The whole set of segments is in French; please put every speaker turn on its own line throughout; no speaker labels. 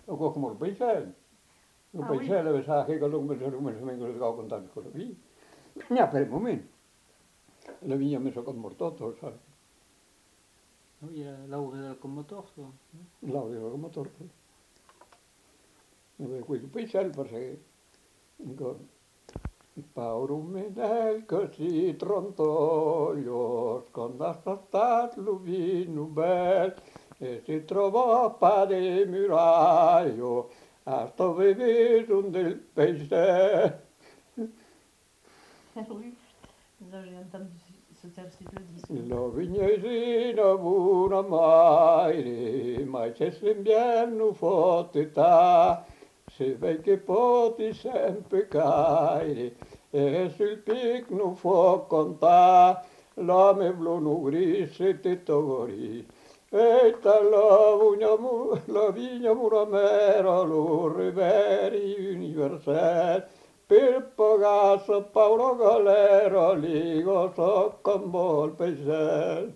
Ook como el paisel. El
Ah oui.
paisel aveva che che lungo se vengono da contare con la via. Ne per il momento. La via mi sono morto, sai.
Oui, là où il comme moteur, quoi.
L'audio come torto. E quel paisel perché Paurumme del così trontoio, scondato stat l'uvino bel, e si trovò padre muraio, a sto veveso del paese.
Oui, là j'ai entendu ce terce-là disco.
La vignesina buona mai c'è sembiano forte ta, se vei che poti sempre caire, e sul pic non può contare, la me blono grise te tovori, e la vigna muramera, lo riveri universal, per pagasse Paolo Galera, ligo so con bol paisel.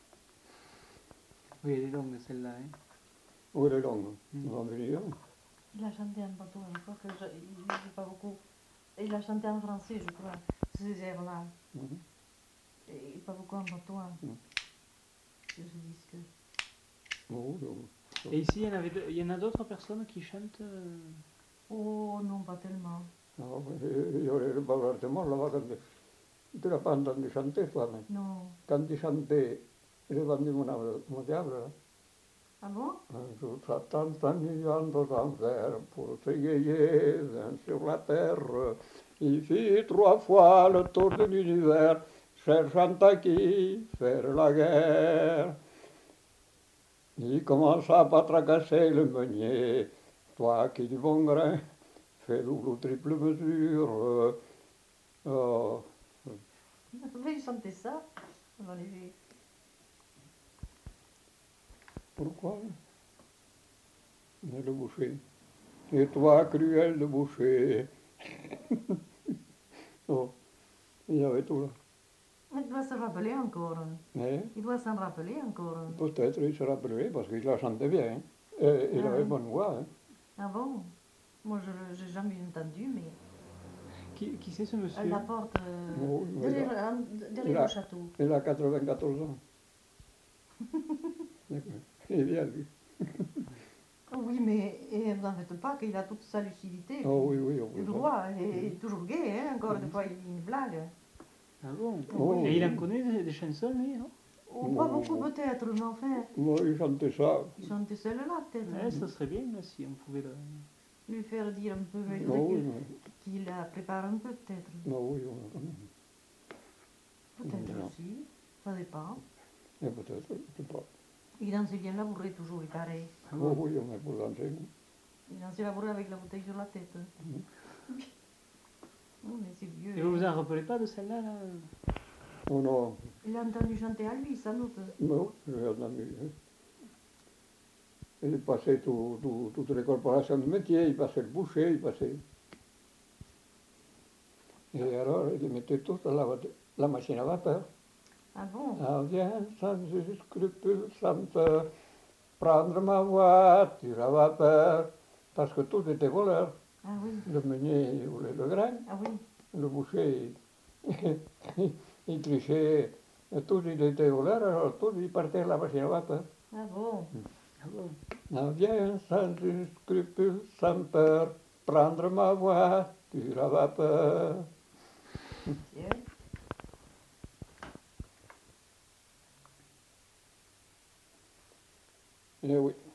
Oui, elle est longue celle-là. Hein.
Où est long? On va dire.
Il a chanté en bateau une fois que il joue pas beaucoup. Et il a chanté en français, je crois, ces airs-là. Et pas beaucoup en bateau. Ce disque.
Et ici, il y en a d'autres personnes qui chantent.
Oh non, pas tellement.
No, io ero parlato molto la vacanza. Tu la banda di Sante Fame.
Non.
Canti Sante, le bandi una diavolo.
Ah bon?
Su 70 anni andò d'enfer pour s'égayer sur la terre. Il fit 3 fois le tour de l'univers, cherchant à qui faire la guerre. Il commença par tracasser le meunier, toi qui du bon grain, fais double ou triple mesure. Oh,
Mais il chantait ça dans les...
pourquoi? Le boucher. Et toi, cruel de boucher. Oh, il y avait tout là.
Il doit se rappeler encore.
Mais
Il doit s'en rappeler encore.
peut-être il se rappelait parce qu'il la chantait bien. Hein. Et il avait bonne voix. Hein.
Ah bon? Moi, je n'ai jamais entendu, mais...
Qui c'est ce monsieur?
À la porte,
Oh,
derrière le château.
Il a 94 ans. Il est bien, lui.
Oui, mais vous n'en faites pas qu'il a toute sa lucidité.
Oh oui, oui.
Le droit, il est toujours gay, hein, encore des fois il dit une blague.
Ah bon?
Oh,
Et il en connaît des chansons, lui, non?
Oh, pas beaucoup peut-être, mais enfin,
Moi, il chantait ça.
il chantait celle-là peut-être.
Ouais, ça serait bien si on pouvait le.
Lui faire dire un peu, il
Oh,
faudrait
oui,
qu'il la prépare un peu peut-être.
oh, oui,
Peut-être
Non.
aussi, ça dépend.
et peut-être, je ne sais pas.
Il dansait bien la bourrée toujours, il paraît.
Ah
Oh
bon?
oui, on est pour danser.
Il dansait la bourrée avec la bouteille sur la tête. Oh, mais c'est vieux.
Et vous vous en rappelez pas de celle-là, là?
Oh non,
Il a entendu chanter à lui, sans doute.
non, j'ai entendu. Il passait toutes les corporations de métier, il passait le boucher, il passait. Et alors, il mettait tout à la machine à vapeur.
Ah bon?
Ah, viens sans scrupule, sans peur, prendre ma voiture à vapeur, parce que tout était voleur.
Ah oui,
Le meunier voulait le grain,
ah oui.
le boucher, il trichait, et tout il était voleur, alors tout il partait à la machine à vapeur.
Ah bon?
Ah bon?
Ah, viens sans scrupule, sans peur, prendre ma voiture à vapeur.
Tiens.
Eh oui.